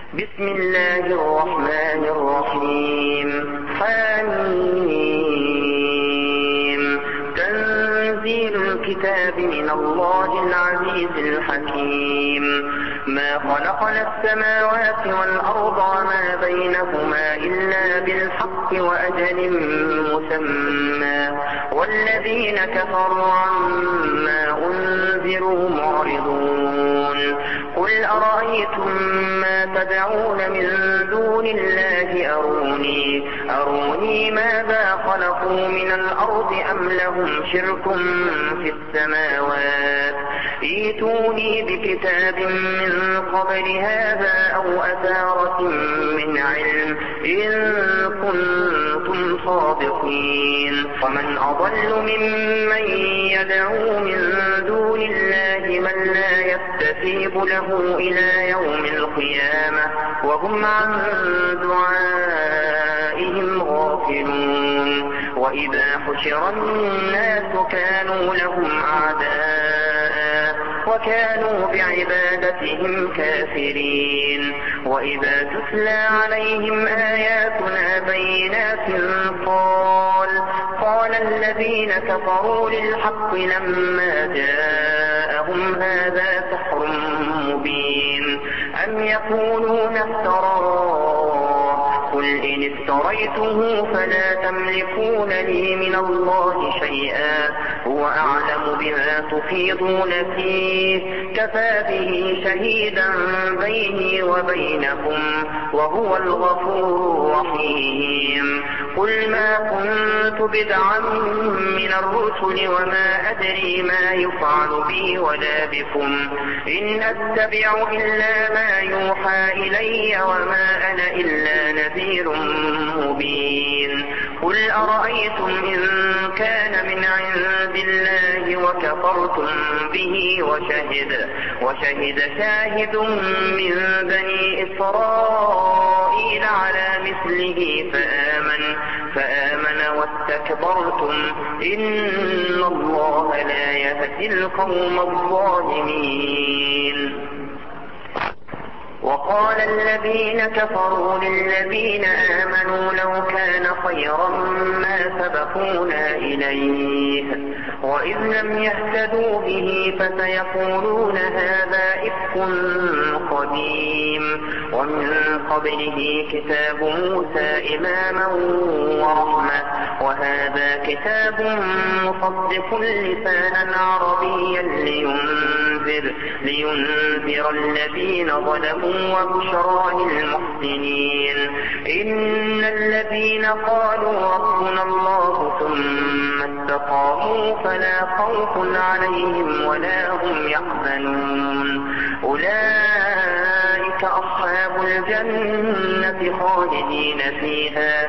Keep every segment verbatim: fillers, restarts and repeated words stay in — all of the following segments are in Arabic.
بسم الله الرحمن الرحيم. حميم. تنزيل الكتاب من الله العزيز الحكيم. ما خلقنا السماوات والأرض وما بينهما إلا بالحق وأجل مسمى والذين كفروا عما أنذروا معرضون. قل أرأيتم ما تدعون من دون الله أروني أروني ماذا خلقوا من الأرض أم لهم شرك في السماوات ائتوني بكتاب من قبل هذا أو أثارة من علم إن كنتم صادقين. ومن أضل ممن يدعو من دون الله من لا يستجيب له إلى يوم القيامة وهم عن دعائهم غافلون. وإذا حشر الناس كانوا لهم أعداء وكانوا بعبادتهم كافرين. وإذا تتلى عليهم آياتنا بينات قال قال الذين كفروا للحق لما جاءهم هذا سحر مبين أم يقولون افتراه قل إن افتريته فلا تملكون لي من الله شيئا هو أعلم بما تفيضون فيه كفى به شهيدا بيني وبينكم وهو الغفور الرحيم. قل ما كنت بدعا من الرسل وما أدري ما يفعل بي ولا بكم إن أتبع إلا ما يوحى إلي وما أنا إلا نذير مبين. قل أرأيتم إن كان من عند الله وكفرتم به وشهد وشهد شاهد من بني إسرائيل على مثله فآمن فآمن واستكبرتم إن الله لا يهدي القوم الظالمين. وقال الذين كفروا للذين آمنوا لو كان خيرا ما سبقونا إليه وإذ لم يهتدوا به فسيقولون هذا إفك قديم ومن قبله كتاب موسى إماما ورحمة وهذا كتاب مصدق لسانا عربيا لينذر لينذر الذين ظلموا وبشرى للمحسنين. إن الذين قالوا ربنا الله ثم استقاموا فلا خوف عليهم ولا هم يحزنون. أولئك أصحاب الجنة خالدين فيها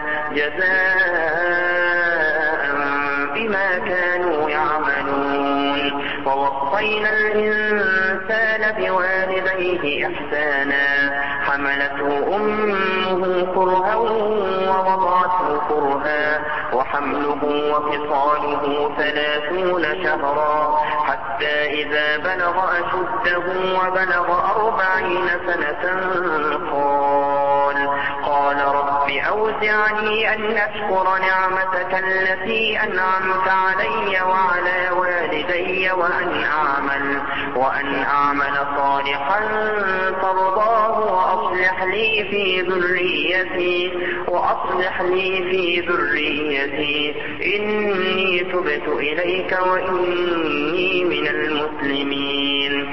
جزاء بما كانوا يعملون. ووصينا الإنسان بوالديه إحسانا حملته أمه كرها ووضعته كرها وحمله وفصاله ثلاثون شهرا حتى إذا بلغ أشده وبلغ أربعين سنة قال قال رب أوزعني أن أشكر نعمتك التي أنعمت علي وعلى والدي وأن أعمل وأن أعمل صالحا ترضاه وأصلح لي في ذريتي وأصلح لي في ذريتي إني تبت إليك وإني من المسلمين.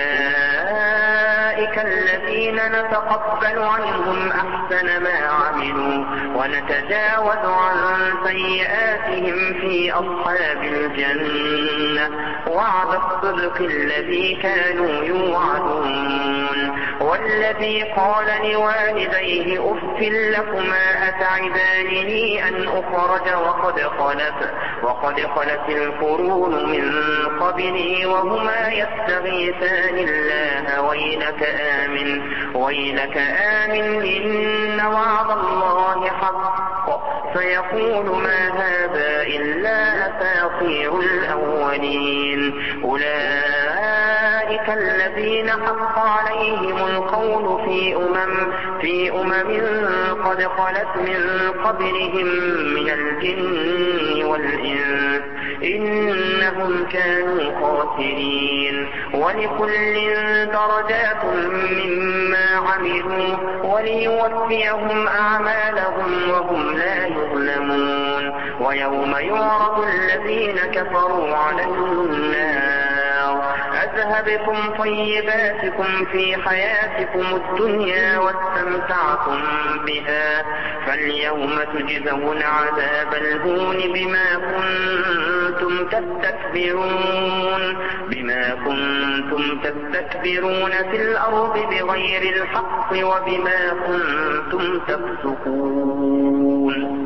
أولئك الذين نتقبل عنهم أحسن ما عملوا ونتجاوز عن سيئاتهم في أصحاب الجنة وعد الصدق الذي كانوا يوعدون. والذي قال لوالديه أف لكما أتعدانني أن أخرج وقد خلت وقد خلت القرون من قبلي وهما يستغيثان الله ويلك آمن ويلك آمن إن وعد الله حق فيقول ما هذا إلا أساطير الأولين. أولئك أولئك الذين حق عليهم القول في أمم, في أمم قد خلت من قبلهم من الجن والإنس إنهم كانوا خاسرين. ولكل درجات مما عملوا وليوفيهم أعمالهم وهم لا يظلمون. ويوم يعرض الذين كفروا على النار أذهبتم طيباتكم في حياتكم الدنيا واستمتعتم بها فاليوم تجزون عذاب الهون بما كنتم تستكبرون بما كنتم تستكبرون في الأرض بغير الحق وبما كنتم تفسقون.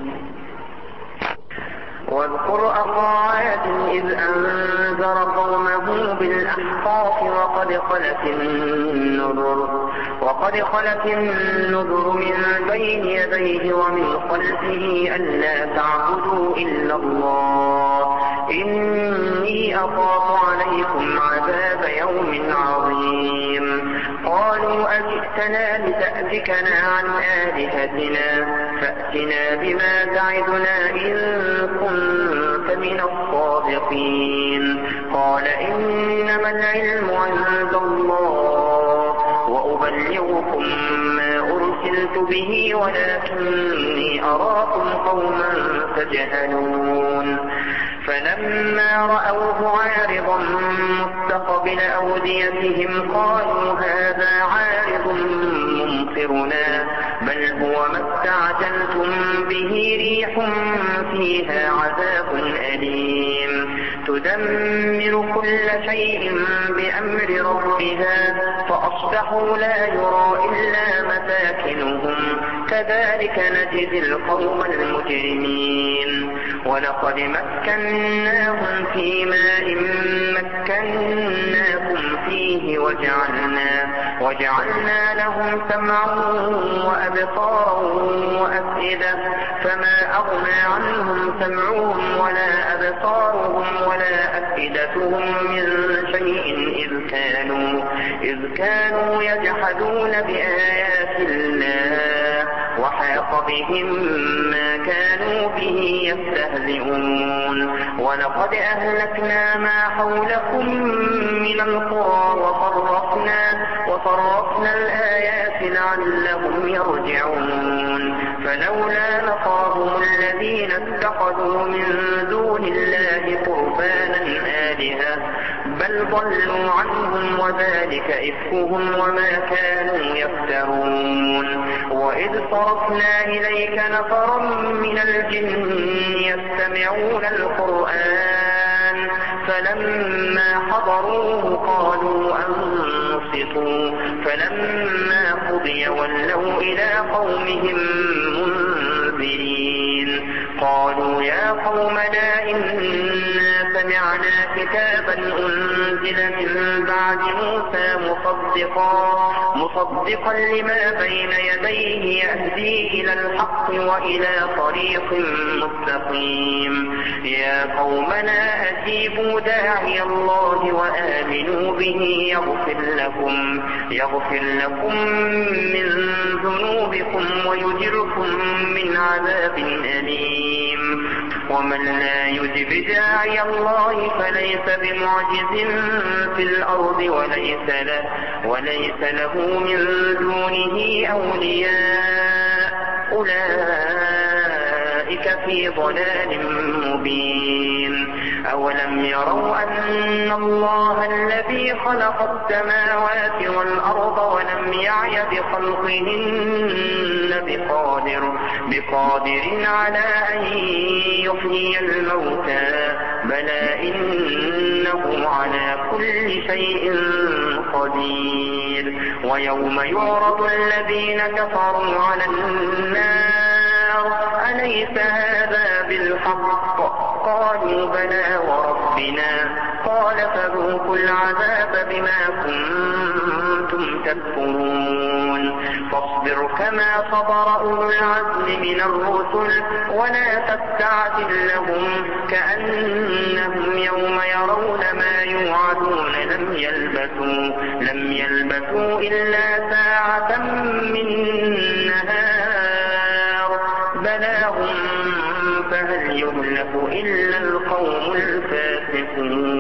واذكر أخا عاد إذ أنذر قومه بالأحقاف وقد خلت النذر وقد خلت النذر من بين يديه ومن خلفه ألا تعبدوا إلا الله إني أخاف عليكم عذاب يوم عظيم. قالوا أجئتنا لتأفكنا عن آلهتنا فأتنا بما تعدنا إن كنت من الصادقين. قال إنما العلم عند الله وأبلغكم ما أرسلت به ولكني أراكم قوما تجهلون. فلما رأوه عارضا مستقبل أوديتهم قالوا هذا عارض ممطرنا بل هو ما استعجلتم به ريح فيها عذاب أليم تدمر كل شيء بأمر ربها فأصبحوا لا يرى إلا مساكنهم كذلك نجزي القوم المجرمين. ولقد مكناهم في ماء مكناكم فيه وجعلنا, وجعلنا لهم سمعا وأبصارا وأفئدة فما أغنى عنهم سمعهم ولا أبصارهم ولا أفئدتهم من شيء إذ كانوا, إذ كانوا يجحدون بآيات الله وحاق بهم ما كانوا به يستهزئون. ولقد أهلكنا ما حولكم من القرى وصرفنا, وصرفنا الآيات لعلهم يرجعون. فلولا نصرهم الذين اتخذوا من دون الله قربانا آلهة بل ضلوا عنهم وذلك إفكهم وما كانوا يفترون. وإذ صرفنا إليك نفرا من الجن يستمعون القرآن فلما حضروه قالوا أنصتوا فلما قضي ولوا إلى قومهم منذرين. قالوا يا قومنا إنا سمعنا كتابا أنزل من بعد موسى مصدقا, مصدقا لما بين يديه يهدي إلى الحق وإلى طريق مستقيم. يا قومنا أجيبوا داعي الله وآمنوا به يغفر لكم, يغفر لكم من ذنوبكم ويجركم من عذاب أليم. ومن لا يجب داعي الله فليس بمعجز في الأرض وليس له, وليس له من دونه أولياء أولئك في ضلال مبين. أولم يروا أن الله الذي خلق السماوات والأرض ولم يعي بخلقهن بقادر, بقادر على أن يحيي الموتى بلى إنه على كل شيء قدير. ويوم يعرض الذين كفروا على النار أليس هذا بالحق قالوا بلى وربنا قال فذوقوا العذاب بما كنتم تكفرون. فاصبر كما صبر أولو العزم من الرسل ولا تستعجل لهم كأنهم يوم يرون ما يوعدون لم يلبثوا لم يلبثوا إلا ساعة من نهار بلاغ فهل يهلك إلا القوم الفاسقون.